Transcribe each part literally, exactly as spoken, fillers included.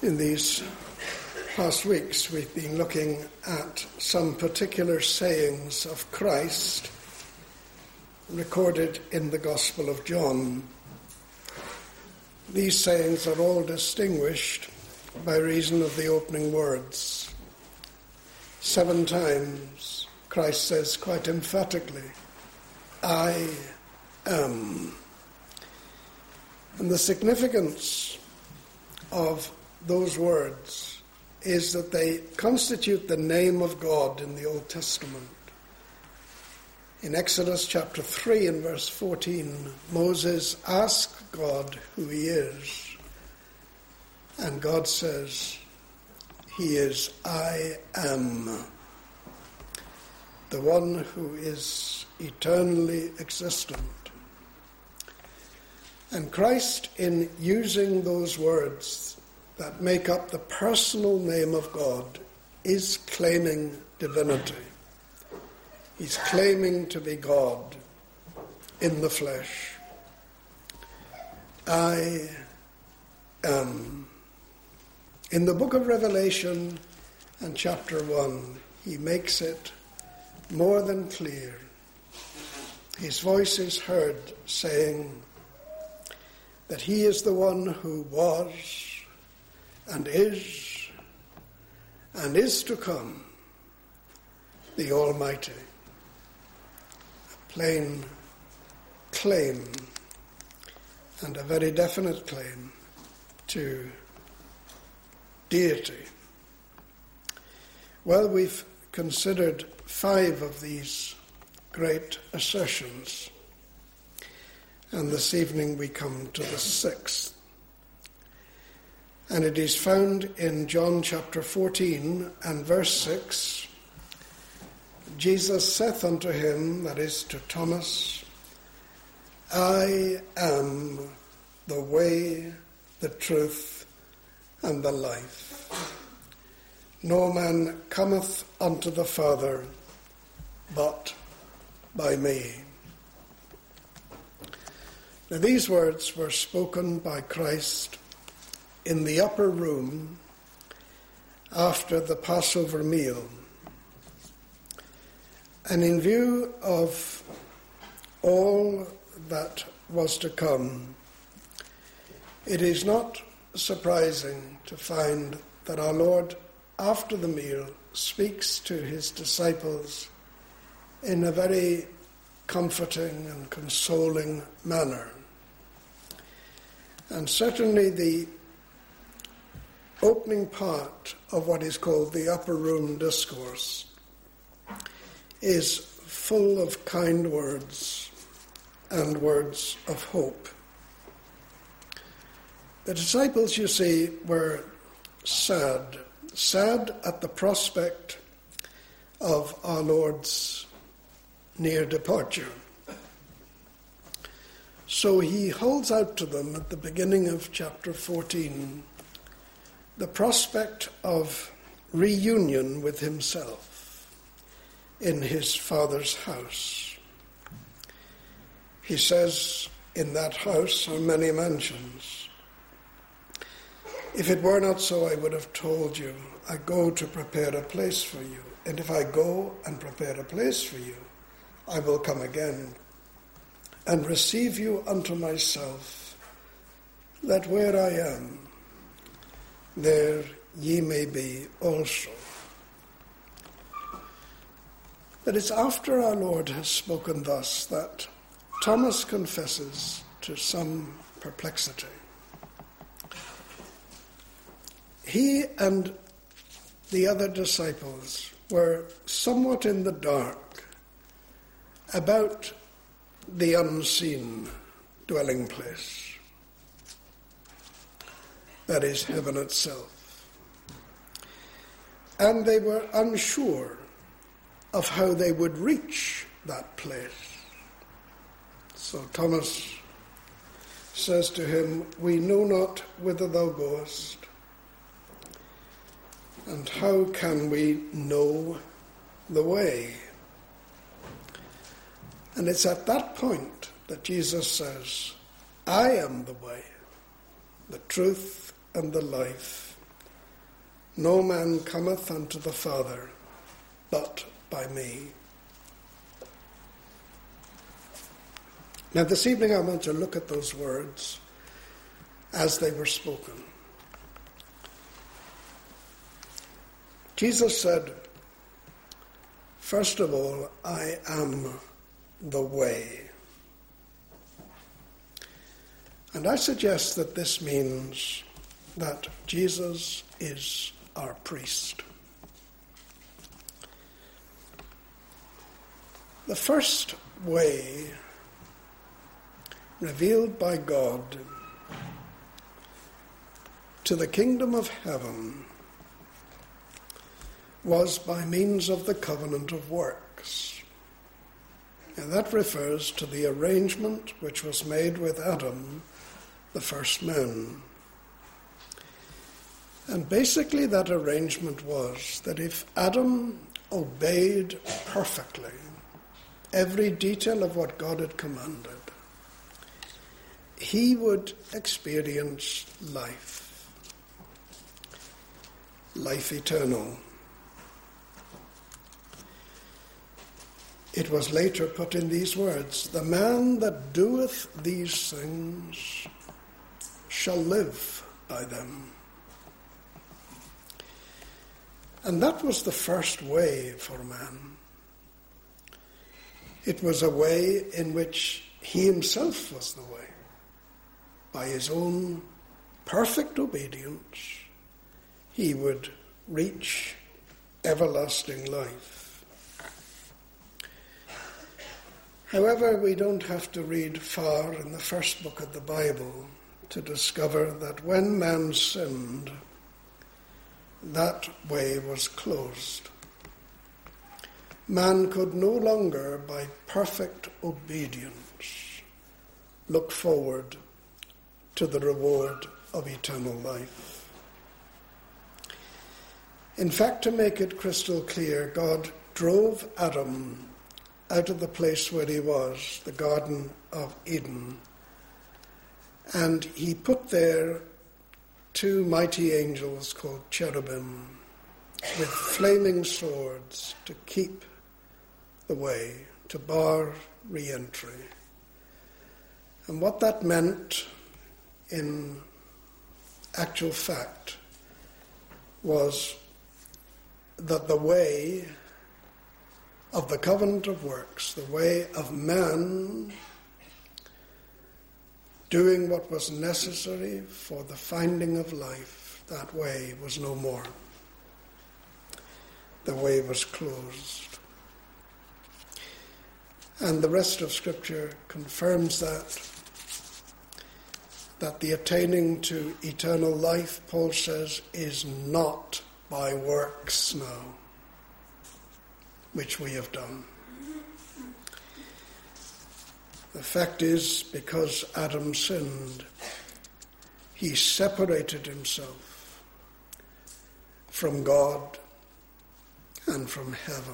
In these past weeks, we've been looking at some particular sayings of Christ recorded in the Gospel of John. These sayings are all distinguished by reason of the opening words. Seven times, Christ says quite emphatically, I am. And the significance of those words is that they constitute the name of God in the Old Testament. In Exodus chapter three and verse fourteen, Moses asked God who he is, and God says, he is I am, the one who is eternally existent. And Christ, in using those words that make up the personal name of God, is claiming divinity. He's claiming to be God in the flesh. I am. In the book of Revelation and chapter one, he makes it more than clear. His voice is heard saying that he is the one who was and is and is to come, the Almighty. A plain claim, and a very definite claim to deity. Well, we've considered five of these great assertions, and this evening we come to the sixth. And it is found in John chapter fourteen and verse six. Jesus saith unto him, that is to Thomas, I am the way, the truth, and the life. No man cometh unto the Father but by me. Now these words were spoken by Christ in the upper room after the Passover meal. And in view of all that was to come, it is not surprising to find that our Lord, after the meal, speaks to his disciples in a very comforting and consoling manner. And certainly the opening part of what is called the upper room discourse is full of kind words and words of hope. The disciples, you see, were sad, sad at the prospect of our Lord's near departure. So he holds out to them at the beginning of chapter fourteen the prospect of reunion with himself in his Father's house. He says, in that house are many mansions. If it were not so, I would have told you, I go to prepare a place for you. And if I go and prepare a place for you, I will come again and receive you unto myself, that where I am, there ye may be also. But it's after our Lord has spoken thus that Thomas confesses to some perplexity. He and the other disciples were somewhat in the dark about the unseen dwelling place. That is heaven itself. And they were unsure of how they would reach that place. So Thomas says to him, we know not whither thou goest, and how can we know the way? And it's at that point that Jesus says, I am the way, the truth, and the life. No man cometh unto the Father but by me. Now this evening I want to look at those words as they were spoken. Jesus said, first of all, I am the way. And I suggest that this means that Jesus is our priest. The first way revealed by God to the kingdom of heaven was by means of the covenant of works. And that refers to the arrangement which was made with Adam, the first man. And basically that arrangement was that if Adam obeyed perfectly every detail of what God had commanded, he would experience life, life eternal. It was later put in these words, the man that doeth these things shall live by them. And that was the first way for man. It was a way in which he himself was the way. By his own perfect obedience, he would reach everlasting life. However, we don't have to read far in the first book of the Bible to discover that when man sinned, that way was closed. Man could no longer, by perfect obedience, look forward to the reward of eternal life. In fact, to make it crystal clear, God drove Adam out of the place where he was, the Garden of Eden, and he put there two mighty angels called cherubim with flaming swords to keep the way, to bar re-entry. And what that meant in actual fact was that the way of the covenant of works, the way of man doing what was necessary for the finding of life, that way was no more. The way was closed. And the rest of Scripture confirms that, that the attaining to eternal life, Paul says, is not by works now, which we have done. The fact is, because Adam sinned, he separated himself from God and from heaven.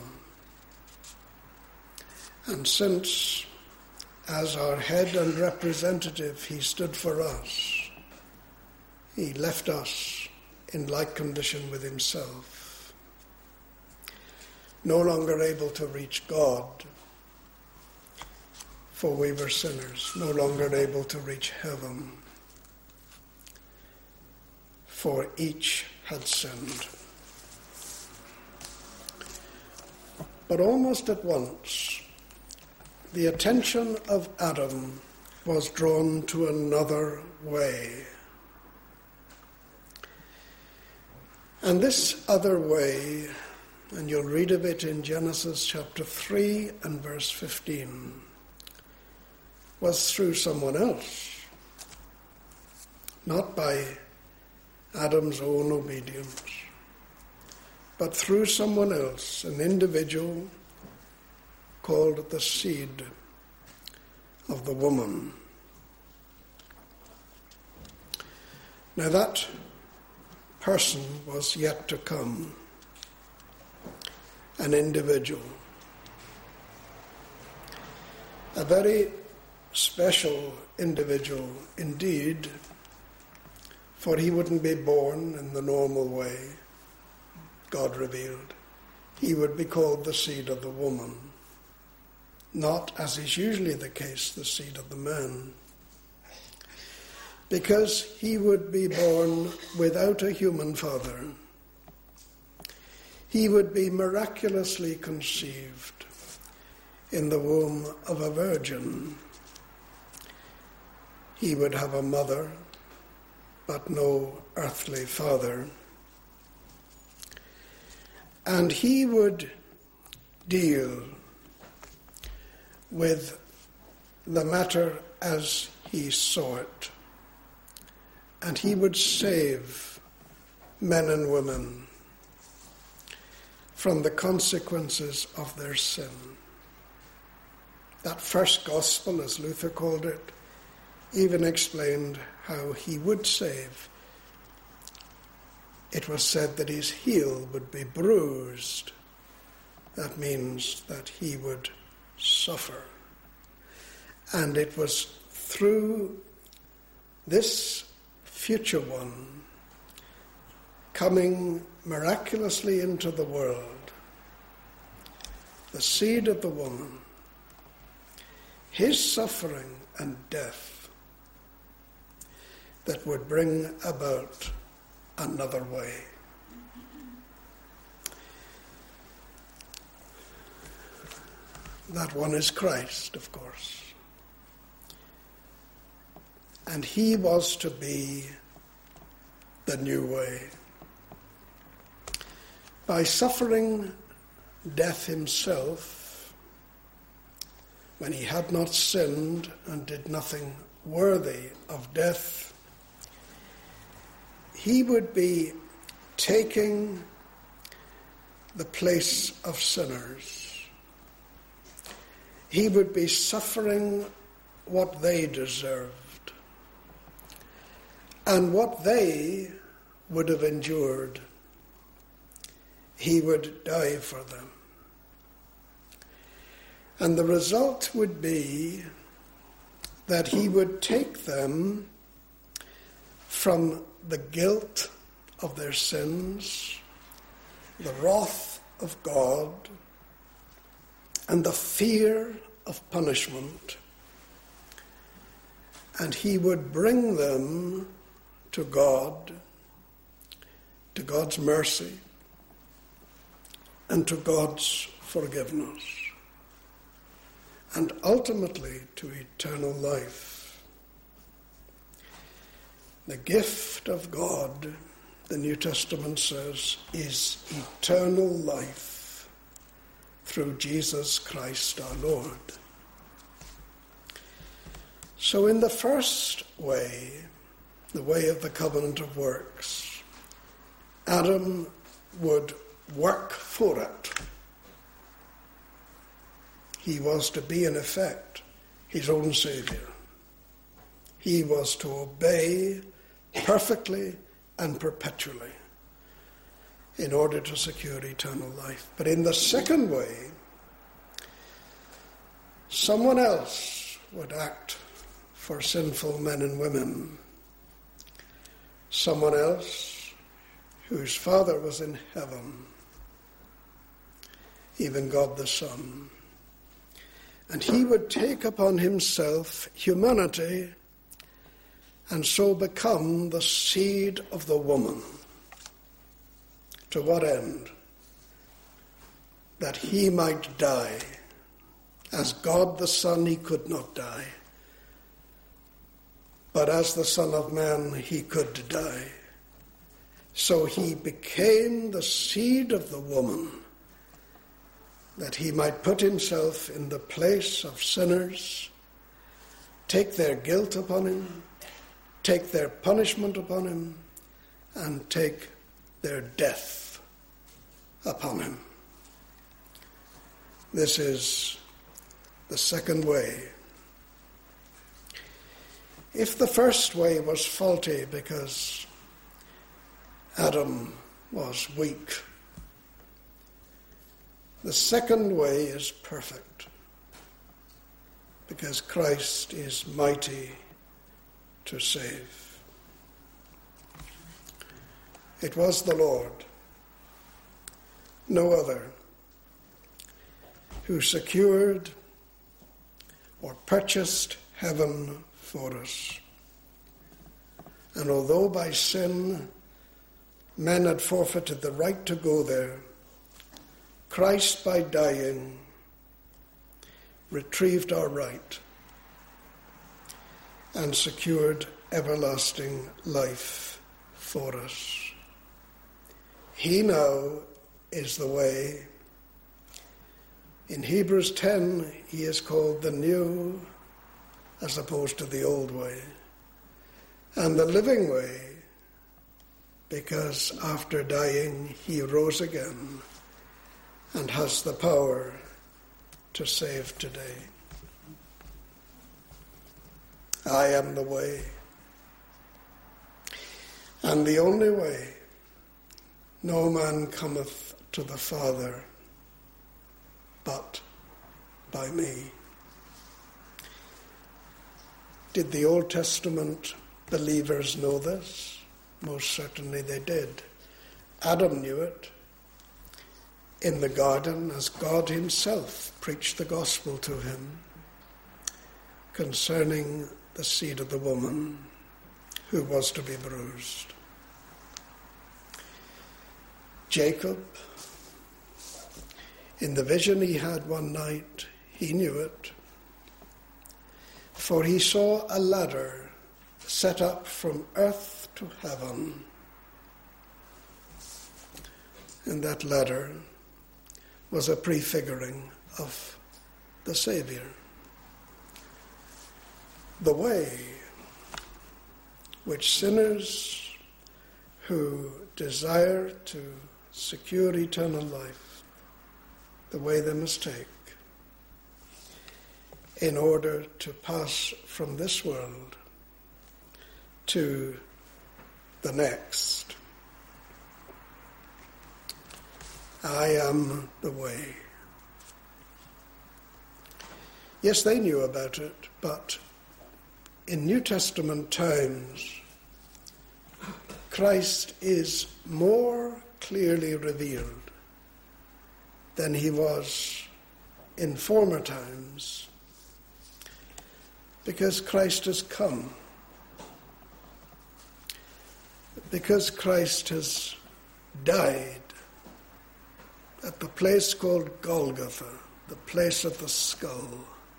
And since, as our head and representative, he stood for us, he left us in like condition with himself, no longer able to reach God, for we were sinners, no longer able to reach heaven, for each had sinned. But almost at once, the attention of Adam was drawn to another way. And this other way, and you'll read of it in Genesis chapter three and verse fifteen, was through someone else, not by Adam's own obedience, but through someone else, an individual called the seed of the woman. Now that person was yet to come, an individual, a very special individual indeed, for he wouldn't be born in the normal way. God revealed, he would be called the seed of the woman, not, as is usually the case, the seed of the man, because he would be born without a human father. He would be miraculously conceived in the womb of a virgin. He would have a mother, but no earthly father. And he would deal with the matter as he saw it. And he would save men and women from the consequences of their sin. That first gospel, as Luther called it, even explained how he would save. It was said that his heel would be bruised. That means that he would suffer. And it was through this future one coming miraculously into the world, the seed of the woman, his suffering and death, that would bring about another way. That one is Christ, of course. And he was to be the new way. By suffering death himself, when he had not sinned and did nothing worthy of death, he would be taking the place of sinners. He would be suffering what they deserved and what they would have endured. He would die for them. And the result would be that he would take them from the guilt of their sins, the wrath of God, and the fear of punishment, and he would bring them to God, to God's mercy, and to God's forgiveness, and ultimately to eternal life. The gift of God, the New Testament says, is eternal life through Jesus Christ our Lord. So in the first way, the way of the covenant of works, Adam would work for it. He was to be, in effect, his own saviour. He was to obey perfectly and perpetually in order to secure eternal life. But in the second way, someone else would act for sinful men and women. Someone else whose Father was in heaven, even God the Son. And he would take upon himself humanity and so become the seed of the woman. To what end? That he might die. As God the Son, he could not die. But as the Son of Man, he could die. So he became the seed of the woman, that he might put himself in the place of sinners, take their guilt upon him, take their punishment upon him, and take their death upon him. This is the second way. If the first way was faulty because Adam was weak, the second way is perfect because Christ is mighty to save. It was the Lord no other, who secured or purchased heaven for us. And although by sin men had forfeited the right to go there, Christ, by dying, retrieved our right and secured everlasting life for us. He now is the way. In Hebrews ten, he is called the new as opposed to the old way, and the living way, because after dying he rose again and has the power to save today. I am the way and the only way. No man cometh to the Father but by me. Did the Old Testament believers know this? Most certainly they did. Adam knew it in the garden as God himself preached the gospel to him concerning the seed of the woman who was to be bruised. Jacob, in the vision he had one night, he knew it, for he saw a ladder set up from earth to heaven. And that ladder was a prefiguring of the Saviour. The way which sinners who desire to secure eternal life, the way they must take in order to pass from this world to the next. I am the way. Yes, they knew about it, but in New Testament times, Christ is more clearly revealed than he was in former times, because Christ has come, because Christ has died at the place called Golgotha, the place of the skull.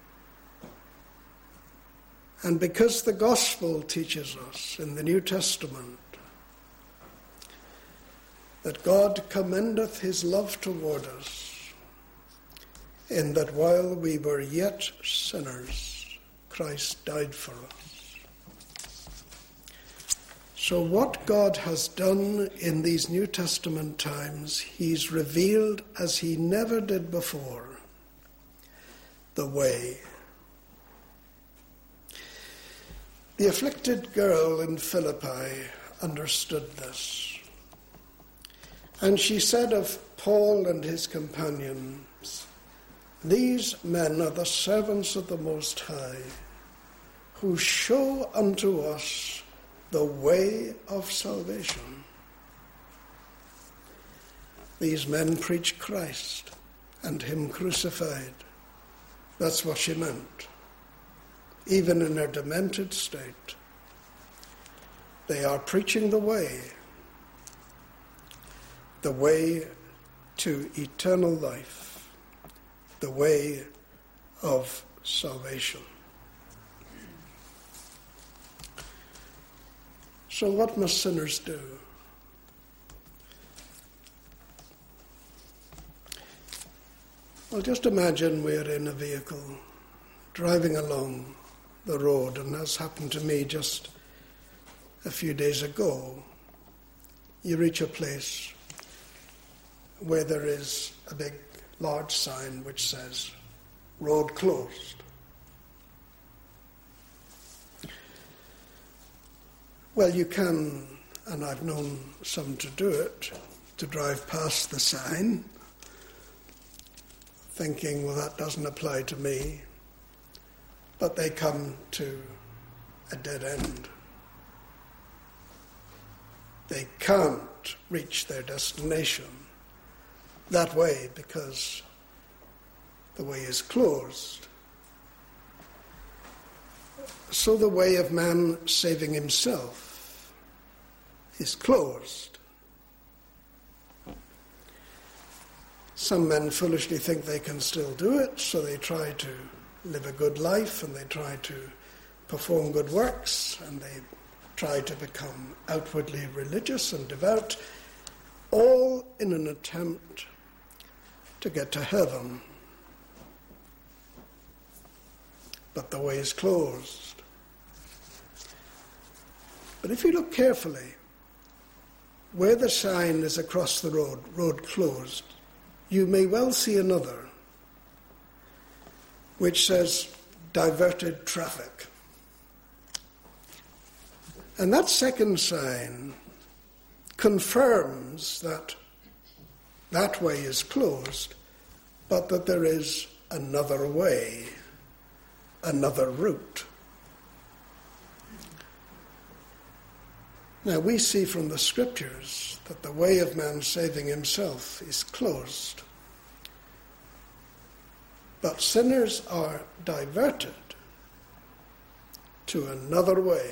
And because the gospel teaches us in the New Testament that God commendeth his love toward us, in that while we were yet sinners, Christ died for us. So what God has done in these New Testament times, he's revealed as he never did before, the way. The afflicted girl in Philippi understood this. And she said of Paul and his companions, "These men are the servants of the Most High, who show unto us the way of salvation." These men preach Christ and him crucified. That's what she meant. Even in their demented state, they are preaching the way, the way to eternal life, the way of salvation. So what must sinners do? Well, just imagine we're in a vehicle driving along the road, and as happened to me just a few days ago. You reach a place where there is a big, large sign which says, "Road closed." Well, you can, and I've known some to do it, to drive past the sign, thinking, well, that doesn't apply to me. But they come to a dead end. They can't reach their destination that way because the way is closed. So the way of man saving himself is closed. Some men foolishly think they can still do it, so they try to live a good life and they try to perform good works and they try to become outwardly religious and devout, all in an attempt to get to heaven. But the way is closed. But if you look carefully, where the sign is across the road, road closed, you may well see another which says diverted traffic. And that second sign confirms that that way is closed, but that there is another way, another route. Now we see from the scriptures that the way of man saving himself is closed. But sinners are diverted to another way.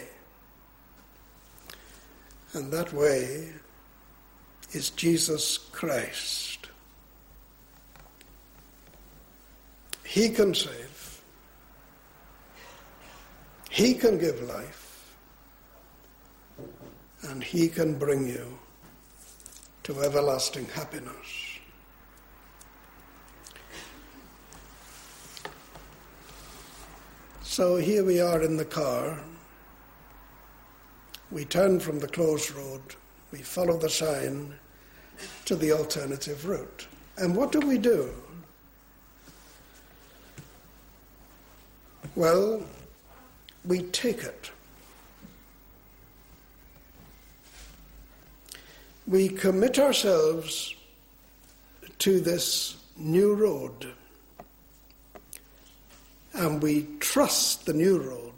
And that way is Jesus Christ. He can save. He can give life. And he can bring you to everlasting happiness. So here we are in the car. We turn from the closed road. We follow the sign to the alternative route. And what do we do? Well, we take it. We commit ourselves to this new road, and we trust the new road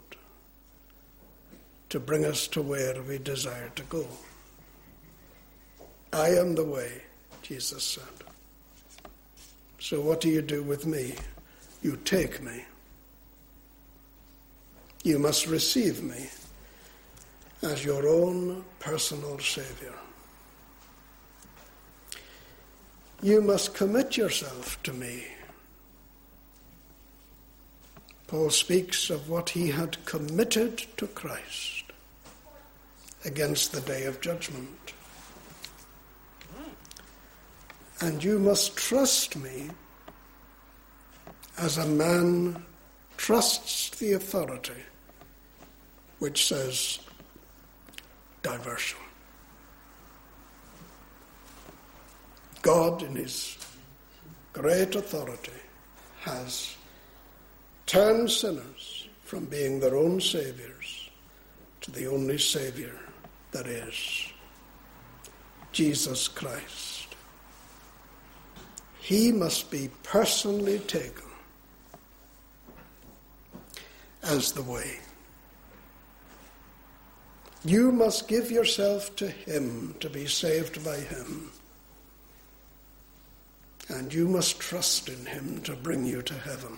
to bring us to where we desire to go. I am the way, Jesus said. So what do you do with me? You take me. You must receive me as your own personal Savior. You must commit yourself to me. Paul speaks of what he had committed to Christ against the day of judgment. And you must trust me as a man trusts the authority which says diversion. God, in his great authority, has turned sinners from being their own saviors to the only Savior that is, Jesus Christ. He must be personally taken as the way. You must give yourself to him to be saved by him. And you must trust in him to bring you to heaven.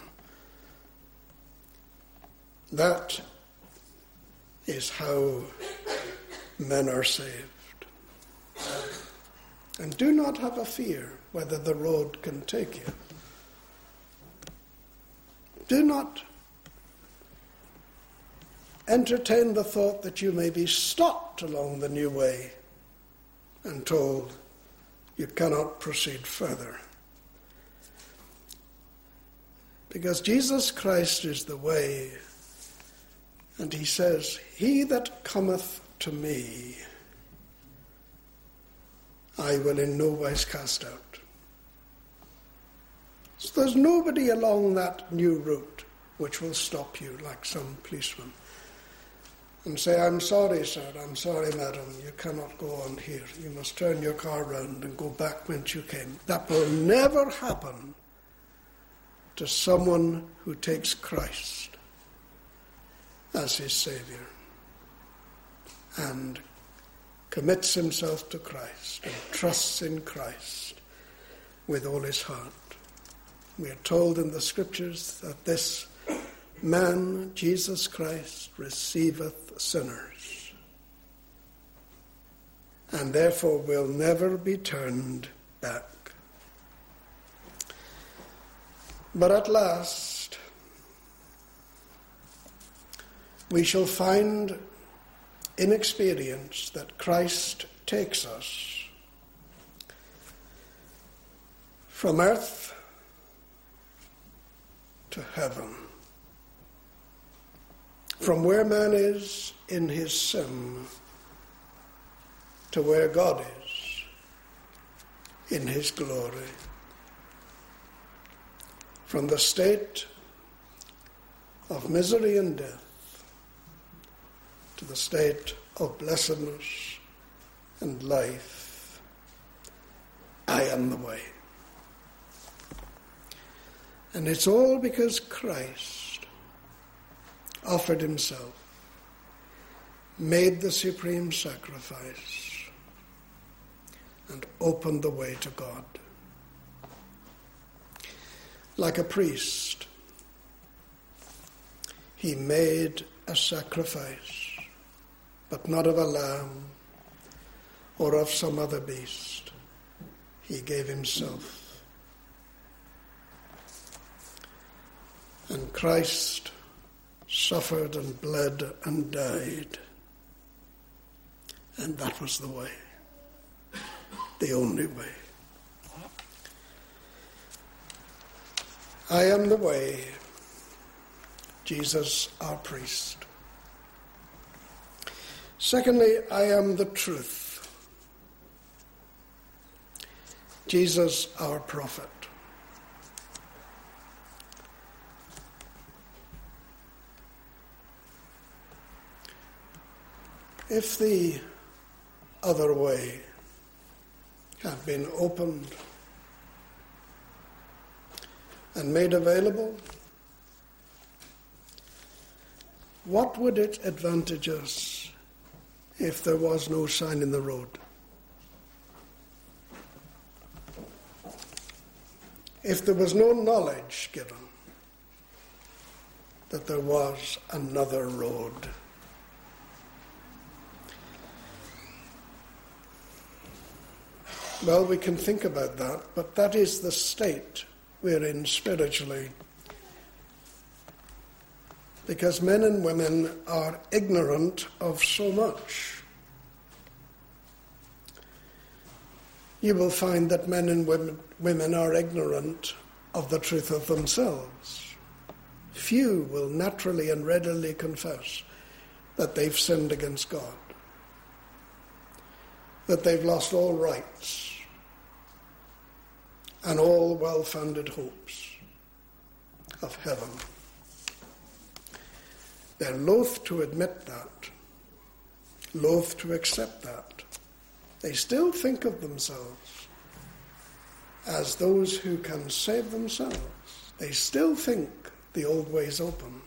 That is how men are saved. And do not have a fear whether the road can take you. Do not entertain the thought that you may be stopped along the new way and told you cannot proceed further. Because Jesus Christ is the way, and he says, he that cometh to me, I will in no wise cast out. So there's nobody along that new route which will stop you like some policeman and say, I'm sorry, sir, I'm sorry, madam, you cannot go on here. You must turn your car round and go back whence you came. That will never happen to someone who takes Christ as his Savior and commits himself to Christ and trusts in Christ with all his heart. We are told in the scriptures that this man, Jesus Christ, receiveth sinners, and therefore will never be turned back. But at last, we shall find in experience that Christ takes us from earth to heaven, from where man is in his sin to where God is in his glory, from the state of misery and death to the state of blessedness and life. I am the way. And it's all because Christ offered himself, made the supreme sacrifice, and opened the way to God. Like a priest, he made a sacrifice, but not of a lamb or of some other beast. He gave himself. And Christ suffered and bled and died. And that was the way, the only way. I am the way, Jesus our priest. Secondly, I am the truth, Jesus our prophet. If the other way had been opened and made available, what would it advantage us if there was no sign in the road? If there was no knowledge given that there was another road? Well, we can think about that, but that is the state we're in spiritually. Because men and women are ignorant of so much. You will find that men and women, women are ignorant of the truth of themselves. Few will naturally and readily confess that they've sinned against God, that they've lost all rights and all well-founded hopes of heaven. They're loath to admit that, loath to accept that. They still think of themselves as those who can save themselves. They still think the old way's open.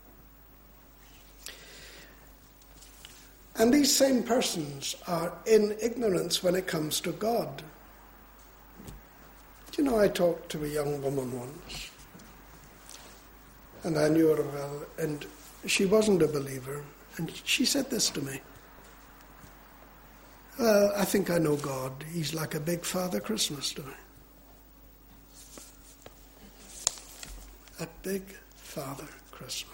And these same persons are in ignorance when it comes to God. Do you know, I talked to a young woman once, and I knew her well, and she wasn't a believer, and she said this to me: well, I think I know God. He's like a big Father Christmas to me. A big Father Christmas.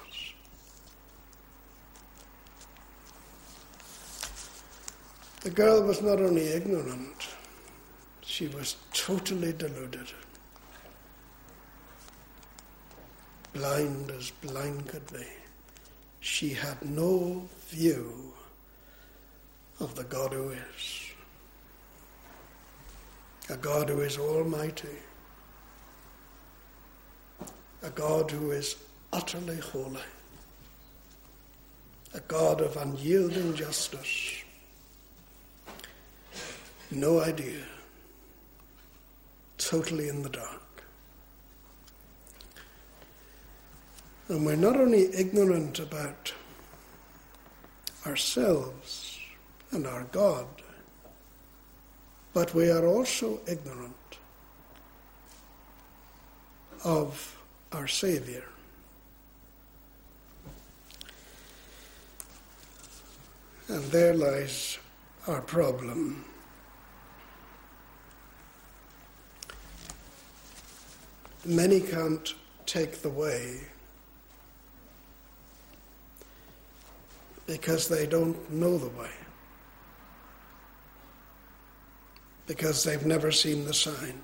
The girl was not only ignorant, she was totally deluded. Blind as blind could be. She had no view of the God who is. A God who is almighty. A God who is utterly holy. A God of unyielding justice. No idea. Totally in the dark. And we're not only ignorant about ourselves and our God, but we are also ignorant of our Saviour. And there lies our problem. Many can't take the way because they don't know the way, because they've never seen the sign.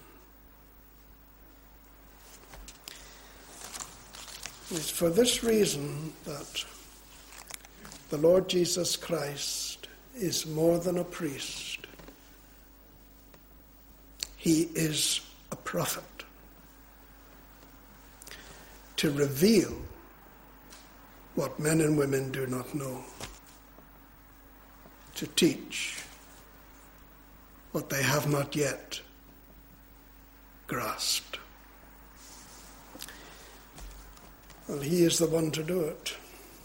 It's for this reason that the Lord Jesus Christ is more than a priest. He is a prophet to reveal what men and women do not know, to teach what they have not yet grasped. Well, he is the one to do it.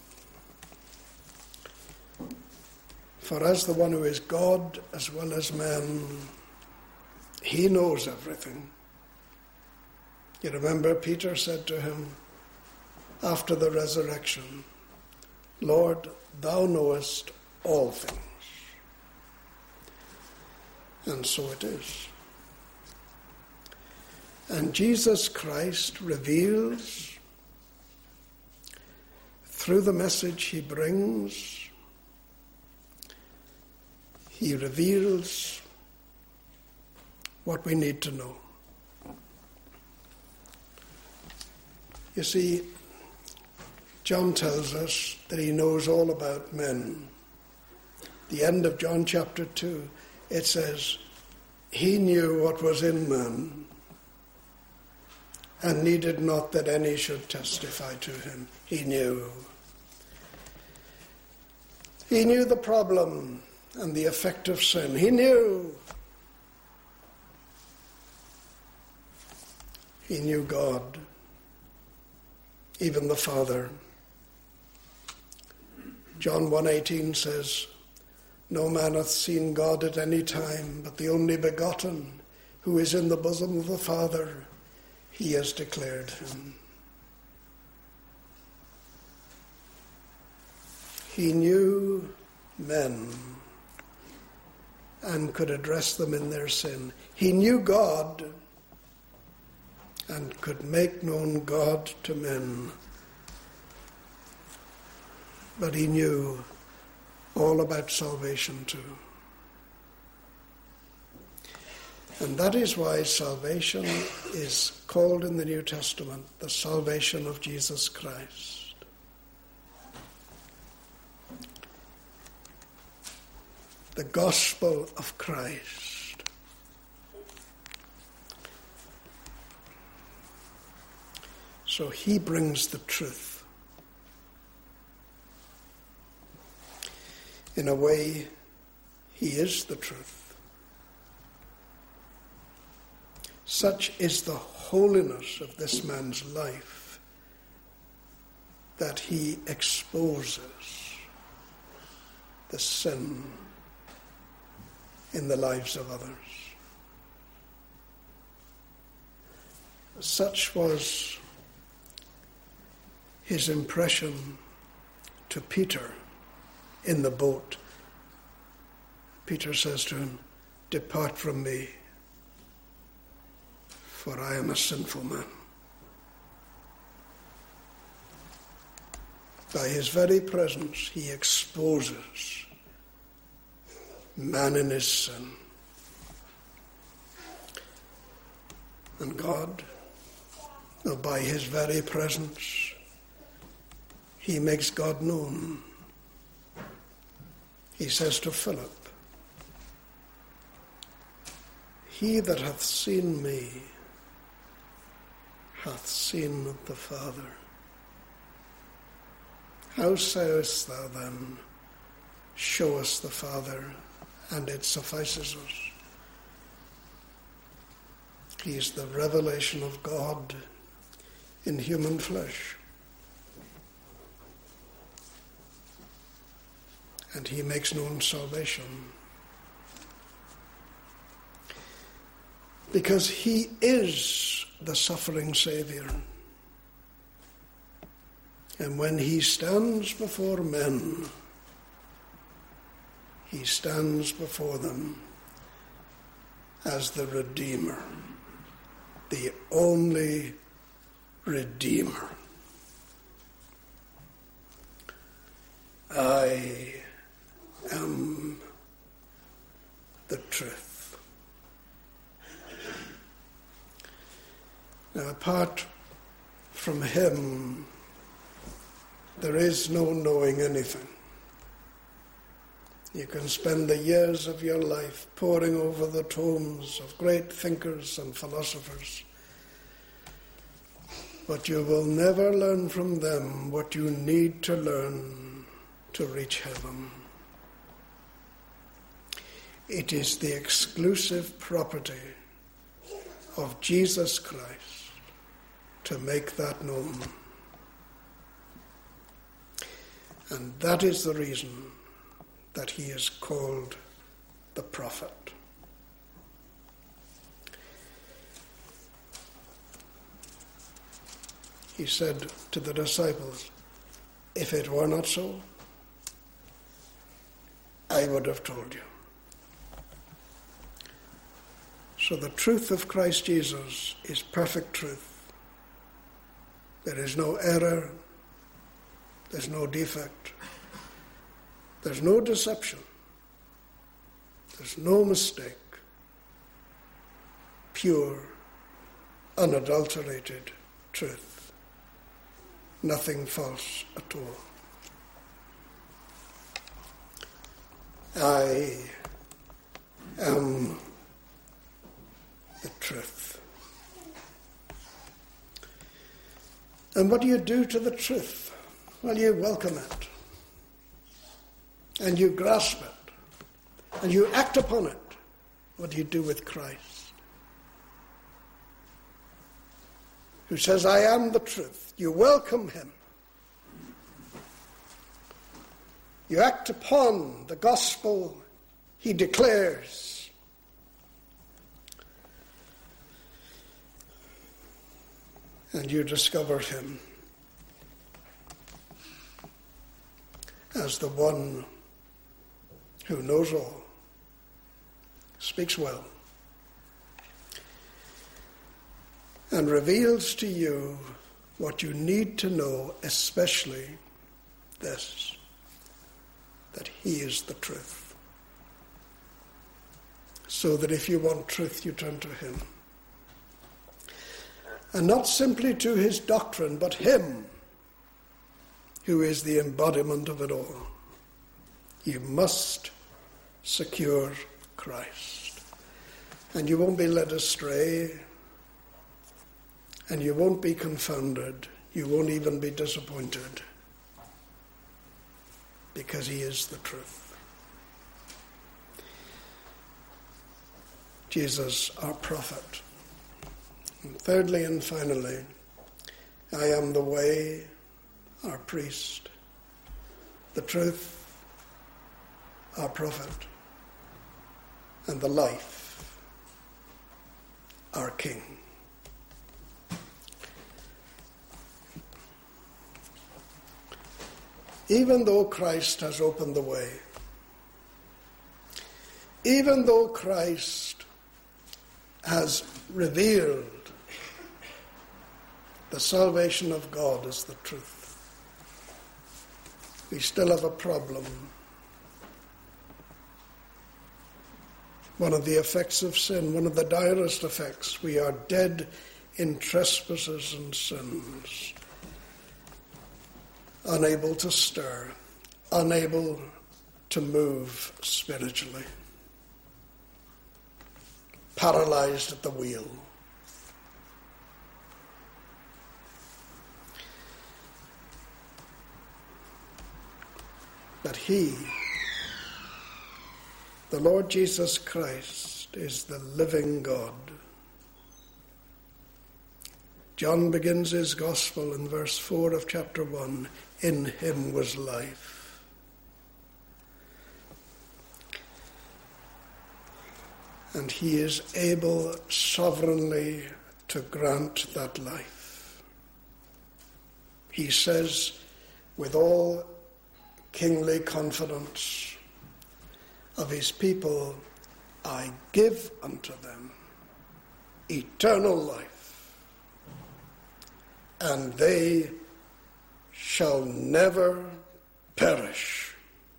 For as the one who is God as well as man, he knows everything. You remember Peter said to him after the resurrection, Lord, thou knowest all things. And so it is. And Jesus Christ reveals through the message he brings, he reveals what we need to know. You see, John tells us that he knows all about men. The end of John chapter two, it says, he knew what was in man and needed not that any should testify to him. He knew. He knew the problem and the effect of sin. He knew. He knew God, even the Father. John one eighteen says, no man hath seen God at any time, but the only begotten, who is in the bosom of the Father, he has declared him. He knew men and could address them in their sin. He knew God and could make known God to men. But he knew all about salvation too. And that is why salvation is called in the New Testament the salvation of Jesus Christ. The gospel of Christ. So he brings the truth. In a way, he is the truth. Such is the holiness of this man's life that he exposes the sin in the lives of others. Such was his impression to Peter in the boat. Peter says to him, depart from me, for I am a sinful man. By his very presence, he exposes man in his sin. And God, by his very presence, he makes God known. He says to Philip, he that hath seen me hath seen the Father. How sayest thou then, show us the Father, and it suffices us? He is the revelation of God in human flesh. And he makes known salvation. Because he is the suffering Saviour. And when he stands before men, he stands before them as the Redeemer, the only Redeemer. I am the truth. Now, apart from him, there is no knowing anything. You can spend the years of your life poring over the tomes of great thinkers and philosophers, but you will never learn from them what you need to learn to reach heaven. It is the exclusive property of Jesus Christ to make that known. And that is the reason that he is called the prophet. He said to the disciples, if it were not so, I would have told you. So the truth of Christ Jesus is perfect truth. There is no error. There's no defect. There's no deception. There's no mistake. Pure, unadulterated truth. Nothing false at all. I am the truth. And what do you do to the truth? Well, you welcome it. And you grasp it. And you act upon it. What do you do with Christ? Who says, I am the truth. You welcome him. You act upon the gospel he declares. And you discover him as the one who knows all, speaks well, and reveals to you what you need to know, especially this, that he is the truth. So that if you want truth, you turn to him. And not simply to his doctrine, but him who is the embodiment of it all. You must secure Christ. And you won't be led astray, and you won't be confounded. You won't even be disappointed, because he is the truth. Jesus, our prophet. And thirdly and finally, I am the way, our priest, the truth, our prophet, and the life, our king. Even though Christ has opened the way, even though Christ has revealed the salvation of God as the truth, we still have a problem. One of the effects of sin, one of the direst effects, we are dead in trespasses and sins, unable to stir, unable to move spiritually, paralyzed at the wheel. But he, the Lord Jesus Christ, is the living God. John begins his gospel in verse four of chapter one. In him was life. And he is able sovereignly to grant that life. He says with all kingly confidence of his people, I give unto them eternal life, and they shall never perish.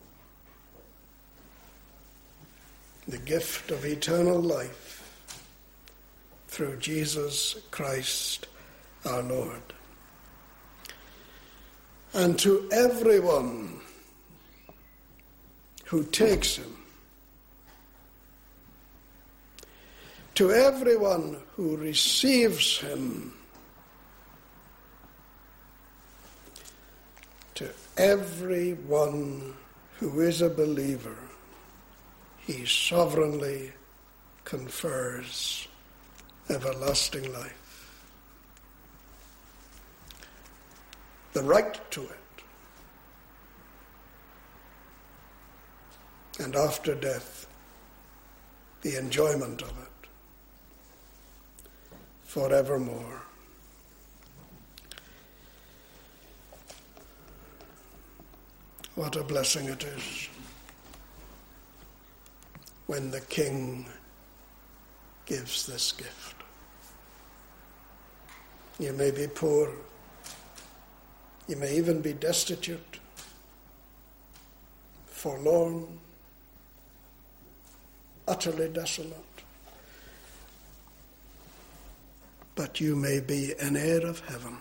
The gift of eternal life through Jesus Christ our Lord. And to everyone who takes him, to everyone who receives him, to everyone who is a believer, he sovereignly confers everlasting life. The right to it. And after death, the enjoyment of it forevermore. What a blessing it is when the King gives this gift. You may be poor. You may even be destitute, forlorn, utterly desolate. But you may be an heir of heaven.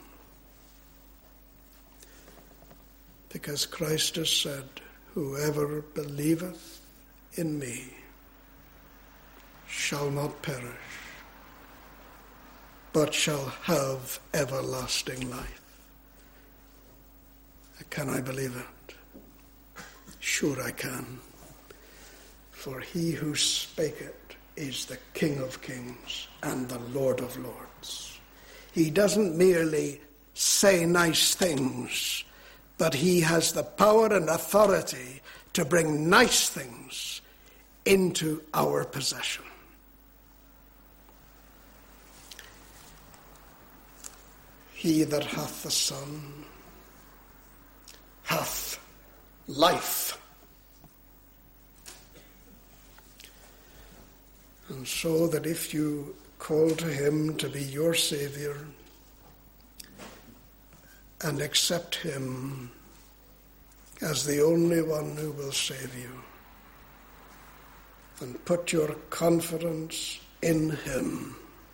Because Christ has said, whoever believeth in me shall not perish, but shall have everlasting life. Can I believe it? Sure I can. For he who spake it is the King of kings and the Lord of lords. He doesn't merely say nice things, but he has the power and authority to bring nice things into our possession. He that hath the Son hath life. And so that if you call to him to be your Saviour and accept him as the only one who will save you, and put your confidence in him,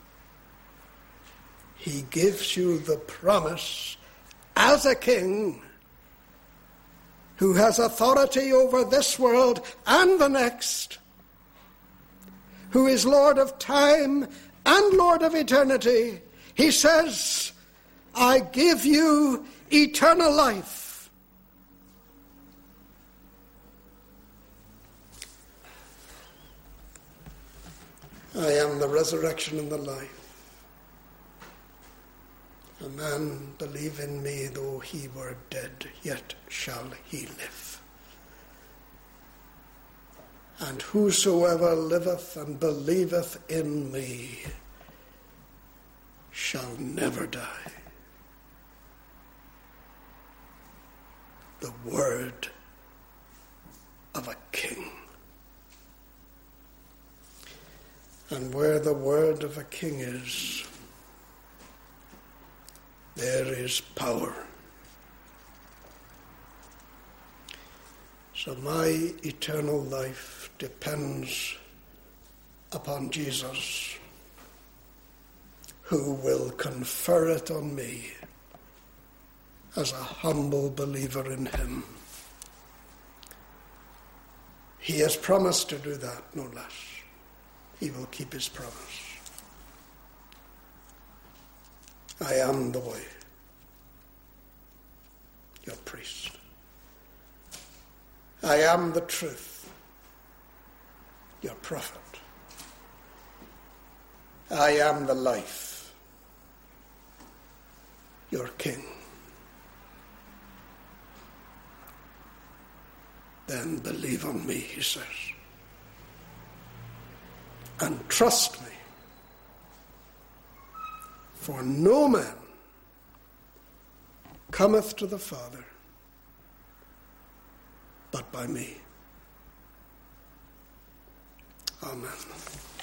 he gives you the promise as a king who has authority over this world and the next, who is Lord of time and Lord of eternity. He says, I give you eternal life. I am the resurrection and the life. A man believe in me, though he were dead, yet shall he live. And whosoever liveth and believeth in me shall never die. The word of a king. And where the word of a king is, there is power. So my eternal life depends upon Jesus, who will confer it on me as a humble believer in him. He has promised to do that, no less. He will keep his promise. I am the way, your priest. I am the truth, your prophet. I am the life, your king. Then believe on me, he says, and trust me, For no man cometh to the Father but by me. Amen.